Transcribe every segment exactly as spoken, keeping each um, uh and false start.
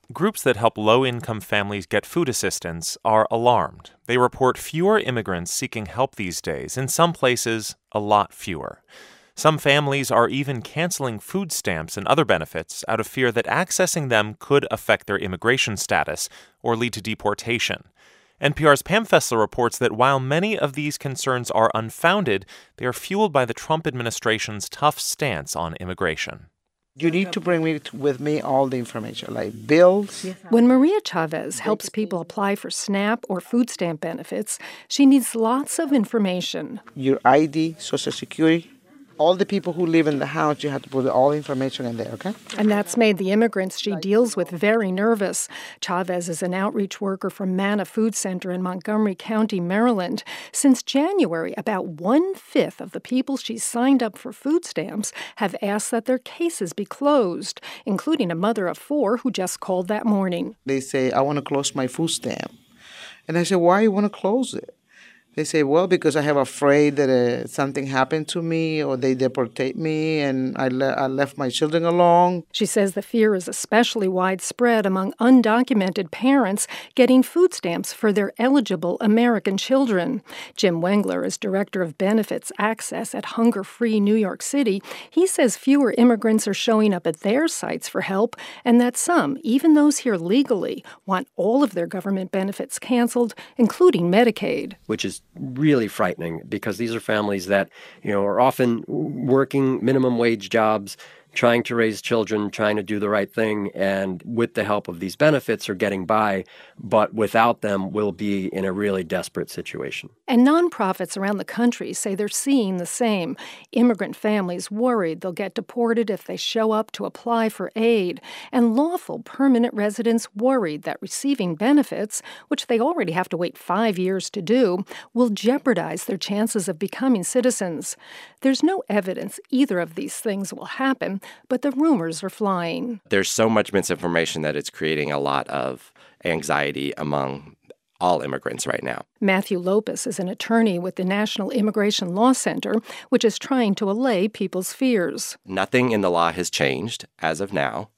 Groups that help low-income families get food assistance are alarmed. They report fewer immigrants seeking help these days, in some places, a lot fewer. Some families are even canceling food stamps and other benefits out of fear that accessing them could affect their immigration status or lead to deportation. N P R's Pam Fessler reports that while many of these concerns are unfounded, they are fueled by the Trump administration's tough stance on immigration. You need to bring me with me all the information, like bills. When Maria Chavez helps people apply for SNAP or food stamp benefits, she needs lots of information. Your I D, Social Security. All the people who live in the house, you have to put all the information in there, okay? And that's made the immigrants she deals with very nervous. Chavez is an outreach worker from Manna Food Center in Montgomery County, Maryland. Since January, about one-fifth of the people she's signed up for food stamps have asked that their cases be closed, including a mother of four who just called that morning. They say, I want to close my food stamp. And I said, why you want to close it? They say, well, because I have afraid that uh, something happened to me or they deportate me and I, le- I left my children alone. She says the fear is especially widespread among undocumented parents getting food stamps for their eligible American children. Jim Wengler is director of benefits access at Hunger Free New York City. He says fewer immigrants are showing up at their sites for help and that some, even those here legally, want all of their government benefits canceled, including Medicaid. Which is really frightening because these are families that, you know, are often working minimum wage jobs, trying to raise children, trying to do the right thing, and with the help of these benefits are getting by, but without them will be in a really desperate situation. And nonprofits around the country say they're seeing the same. Immigrant families worried they'll get deported if they show up to apply for aid, and lawful permanent residents worried that receiving benefits, which they already have to wait five years to do, will jeopardize their chances of becoming citizens. There's no evidence either of these things will happen, but the rumors are flying. There's so much misinformation that it's creating a lot of anxiety among all immigrants right now. Matthew Lopez is an attorney with the National Immigration Law Center, which is trying to allay people's fears. Nothing in the law has changed as of now,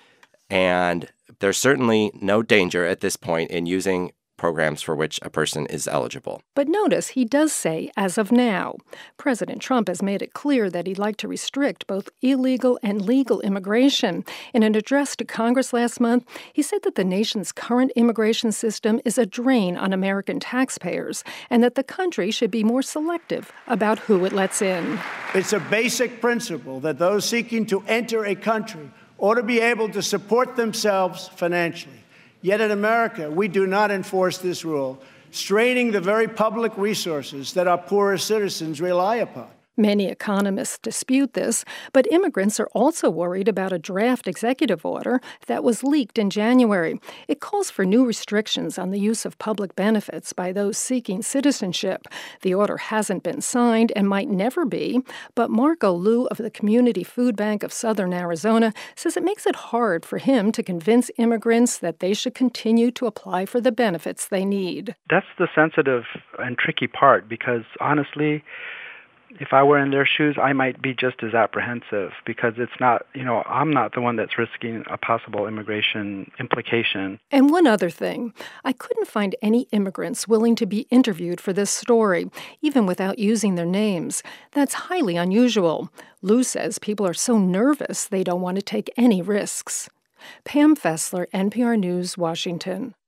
and there's certainly no danger at this point in using programs for which a person is eligible. But notice he does say, as of now. President Trump has made it clear that he'd like to restrict both illegal and legal immigration. In an address to Congress last month, he said that the nation's current immigration system is a drain on American taxpayers and that the country should be more selective about who it lets in. It's a basic principle that those seeking to enter a country ought to be able to support themselves financially. Yet in America, we do not enforce this rule, straining the very public resources that our poorest citizens rely upon. Many economists dispute this, but immigrants are also worried about a draft executive order that was leaked in January. It calls for new restrictions on the use of public benefits by those seeking citizenship. The order hasn't been signed and might never be, but Marco Liu of the Community Food Bank of Southern Arizona says it makes it hard for him to convince immigrants that they should continue to apply for the benefits they need. That's the sensitive and tricky part because, honestly, if I were in their shoes, I might be just as apprehensive because it's not, you know, I'm not the one that's risking a possible immigration implication. And one other thing, I couldn't find any immigrants willing to be interviewed for this story, even without using their names. That's highly unusual. Lou says people are so nervous they don't want to take any risks. Pam Fessler, N P R News, Washington.